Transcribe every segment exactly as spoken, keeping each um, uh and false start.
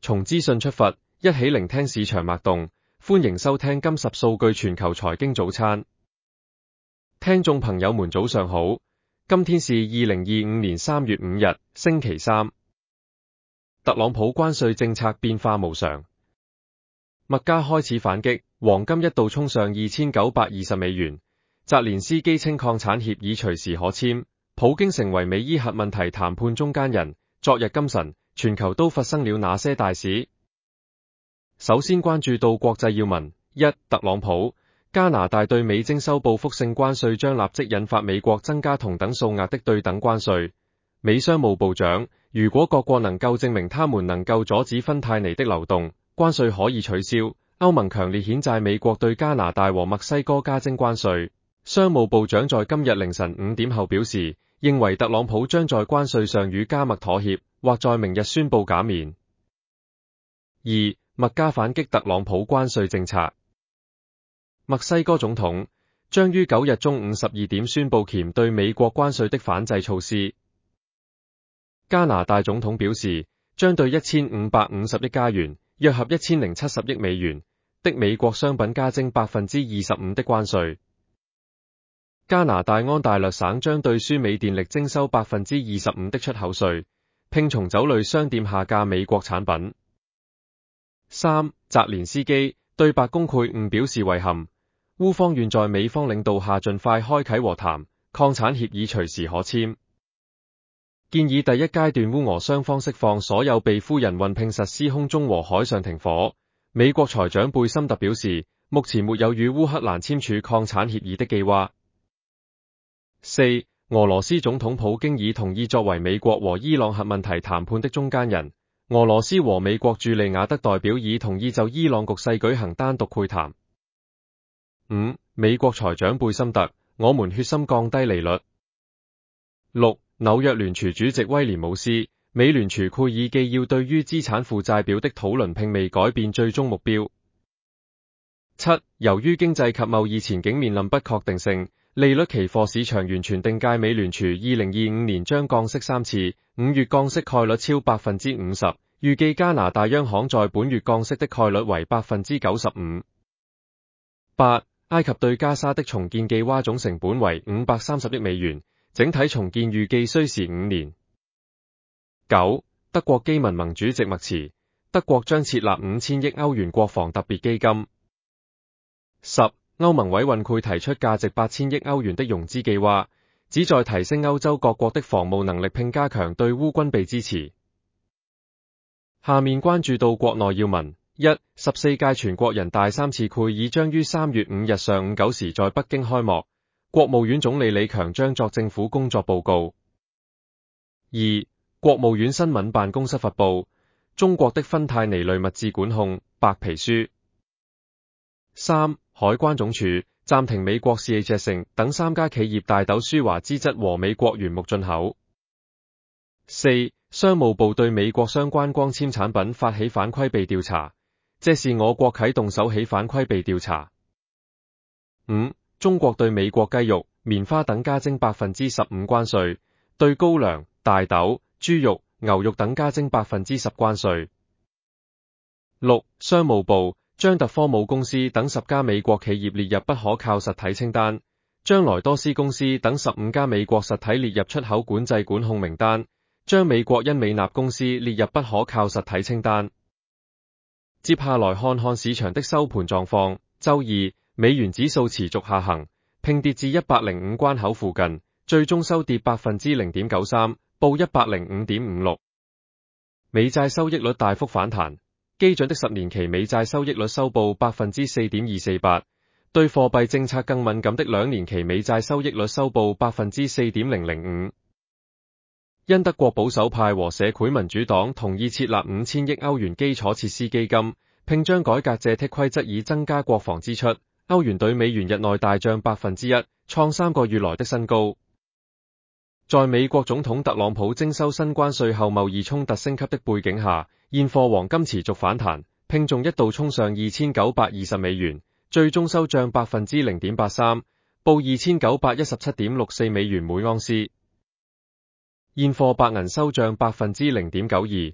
從資訊出發，一起聆聽市場脈動。歡迎收聽今十數據全球財經早餐。聽眾朋友們早上好，今天是二零二五年三月五日，星期三。特朗普關稅政策變化無常，麥加開始反擊，黃金一度衝上二千九百二十美元。澤連斯基稱礦產協議隨時可簽，普京成為美伊核問題談判中間人。昨日今晨，全球都發生了哪些大事？首先關注到國際要聞：一、特朗普，加拿大對美徵收報復性關稅將立即引發美國增加同等數額的對等關稅。美商務部長，如果各國能夠證明他們能夠阻止芬太尼的流動，關稅可以取消。歐盟強烈譴責美國對加拿大和墨西哥加徵關稅。商務部長在今日凌晨五點後表示，認為特朗普將在關稅上與加密妥協，或在明日宣布減免。二、麥加反擊特朗普關稅政策。墨西哥總統將於九日中午十二點宣布鉗對美國關稅的反制措施。加拿大總統表示，將對一千五百五十億加元，約合一千零七十億美元的美國商品加徵百分之二十五的關稅。加拿大安大略省將對輸美電力徵收百分之二十五的出口稅，並從酒類商店下架美國產品。三、澤連斯基對白宮潰誤表示遺憾，烏方願在美方領導下盡快開啟和談，礦產協議隨時可簽。建議第一階段烏俄雙方釋放所有被夫人運聘實施空中和海上停火。美國財長貝森特表示，目前沒有與烏克蘭簽署礦產協議的計劃。四、俄羅斯總統普京已同意作為美國和伊朗核問題談判的中間人。俄羅斯和美國駐利雅得代表已同意就伊朗局勢舉行單獨會談。五、美國財長貝森特，我們決心降低利率。六、紐約聯儲主席威廉姆斯，美聯儲蓋爾既要對於資產負債表的討論並未改變最終目標。七、由於經濟及貿易前景面臨不確定性，利率期貨市場完全定價美聯儲二零二五年將降息三次，五月降息概率超百分之五十，預計加拿大央行在本月降息的概率為百分之九十五。八、埃及對加沙的重建計劃總成本為五百三十億美元，整體重建預計需時五年。九、德國基民盟主席默茨，德國將設立五千億歐元國防特別基金。十、歐盟委員會提出價值八千億歐元的融資計劃，旨在提升歐洲各國的防務能力並加強對烏軍備支持。下面關注到國內要聞：一、十四屆全國人大三次會議將於三月五日上午九時在北京開幕，國務院總理李強將作政府工作報告。二、國務院新聞辦公室發布中國的芬太尼類物質管控白皮書。三、海關總署暫停美國 C H S 等三家企業大豆輸華資質和美國原木進口。四、商務部對美國相關光纖產品發起反規避調查，這是我國啟動首起反規避調查。五、中國對美國雞肉、棉花等加徵百分之十五關稅，對高粱、大豆、豬肉、牛肉等加徵百分之十關稅。六、商務部將特科姆公司等十家美國企業列入不可靠實體清單，將萊多斯公司等十五家美國實體列入出口管制管控名單，將美國恩美納公司列入不可靠實體清單。接下來看看市場的收盤狀況。周二，美元指數持續下行，並跌至一百零五關口附近，最終收跌百分之零點九三，報一百零五點五六。美債收益率大幅反彈。基準的十年期美債收益率收報百分之四點二四八，對貨幣政策更敏感的兩年期美債收益率收報百分之四點零零五。因德國保守派和社會民主黨同意設立五千億歐元基礎設施基金，並將改革借貸規則以增加國防支出，歐元兌美元日內大漲百分之一，創三個月來的新高。在美國總統特朗普徵收新關稅後貿易衝突升級的背景下，現貨黃金持續反彈，拼仲一度衝上二千九百二十美元，最終收漲百分之零點八三，報二千九百一十七點六四美元每盎司。現貨白銀收漲百分之零點九二，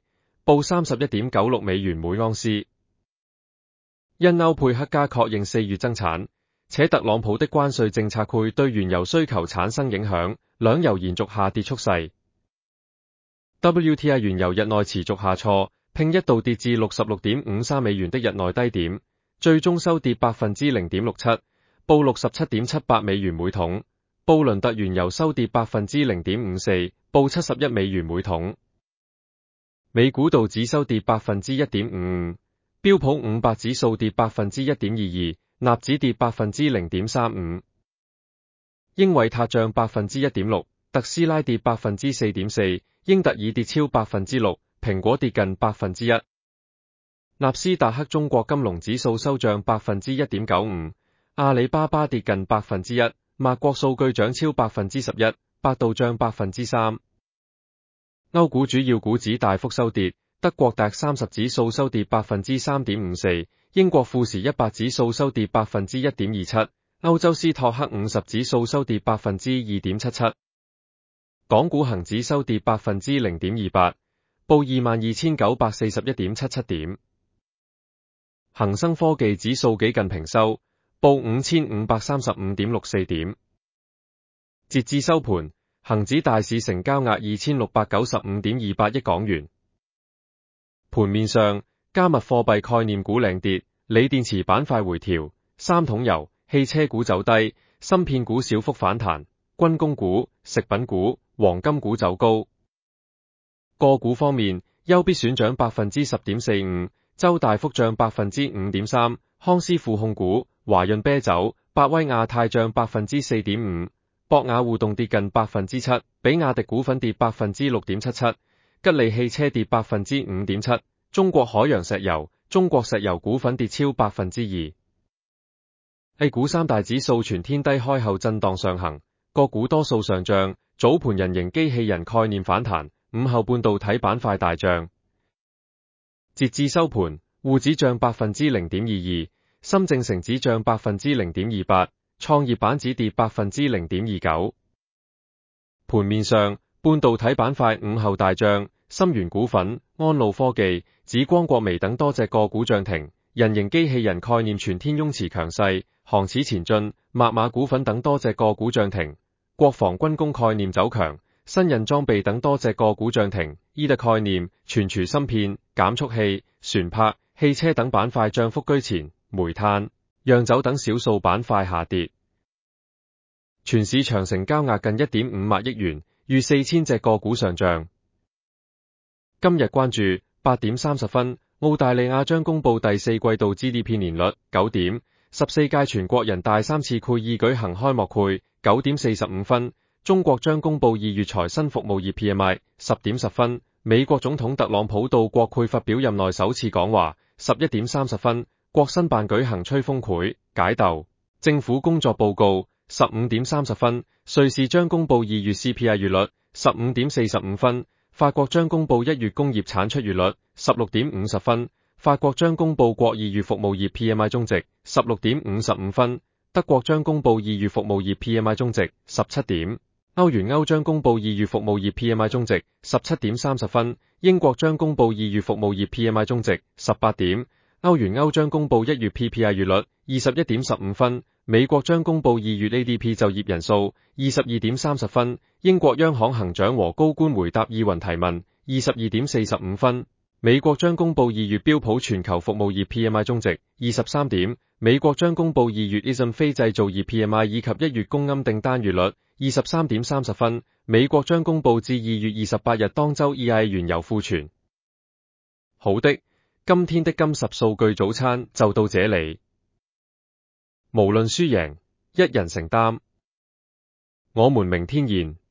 報三十一點九六美元每盎司。因歐佩克加確認四月增產，且特朗普的關稅政策會對原油需求產生影響，兩油延續下跌趨勢。W T I 原油日內持續下挫，並一度跌至六十六點五三美元的日內低點，最終收跌百分之零點六七，報六十七點七八美元每桶。布倫特原油收跌百分之零點五四，報七十一美元每桶。美股道指收跌百分之一點五五，標普五百指數跌百分之一點二二，納指跌百分之零點三五。英偉達漲百分之一點六，特斯拉跌百分之四點四，英特爾跌超百分之六，蘋果跌近百分之一。納斯達克中國金龍指數收漲百分之一點九五，阿里巴巴跌近百分之一，麥國數據漲超百分之十一，百度漲百分之三。歐股主要股指大幅收跌，德國達三十指數收跌百分之三點五四，英國富時一百指數收跌百分之一點二七，歐洲斯托克五十指數收跌百分之二點七七。港股恒指收跌百分之零點二八，報二萬二千九百四十一點七七點。恒生科技指數幾近平收，報五千五百三十五點六四點。截至收盤，恒指大市成交額二千六百九十五點二八億港元。盤面上，加密貨幣概念股領跌，鋰電池板塊回調，三桶油、汽車股走低，芯片股小幅反彈，軍工股、食品股、黃金股走高。個股方面，優必選漲百分之十點四五，周大福漲百分之五點三，康師傅控股、華潤啤酒、百威亞太漲百分之四點五，博雅互動跌近百分之七，比亞迪股份跌百分之六點七七，吉利汽車跌百分之五點七，中國海洋石油、中國石油股份跌超百分之二。A 股三大指數全天低開後震盪上行，個股多數上漲，早盤人形機器人概念反彈，午後半導體板塊大漲。截至收盤，滬指漲百分之零點二二，深證成指漲百分之零點二八，創業板指跌百分之零點二九。盤面上，半導體板塊午後大漲，深源股份、安路科技、紫光國微等多隻個股漲停，人形機器人概念全天擁持強勢，航矢前進、麥馬股份等多隻個股漲停，國防軍工概念走強，新印裝備等多隻個股漲停，伊特概念、存儲芯片、減速器、船舶、汽車等板塊漲幅居前，煤炭、釀酒等少數板塊下跌。全市場成交額近一點五萬億元，逾四千隻個股上漲。今日關注八點三十分，澳大利亞將公布第四季度 G D P 年率。九點，十四屆全國人大三次會議舉行開幕會。九點四十五分，中國將公布二月財新服務業 P M I。十點十分，美國總統特朗普到國會發表任內首次講話。十一點三十分，國新辦舉行吹風會解鬥政府工作報告。十五點三十分，瑞士將公布二月 C P I 月率。十五點四十五分，法國將公布一月工業產出月率。十六點五十分，法國將公布國二月服務業 P M I 終值。十六點五十五分，德國將公布二月服務業 P M I 終值。十七點，歐元歐將公布二月服務業 P M I 終值。十七點三十分，英國將公布二月服務業 P M I 終值。十八點，歐元歐將公布一月 P P I 月率。二十一點十五分，美國將公布二月 A D P 就業人數。二十二點三十分，英國央行行長和高官回答議員提問。二十二點四十五分，美國將公布二月標普全球服務業 P M I 終值。二十三點，美國將公布二月 I S M 非製造業 P M I 以及一月供應訂單月率。二十三點三十分，美國將公布至二月二十八日當周 E I 原油庫存。好的，今天的金十數據早餐就到這裏。無論輸贏，一人承擔。我們明天見。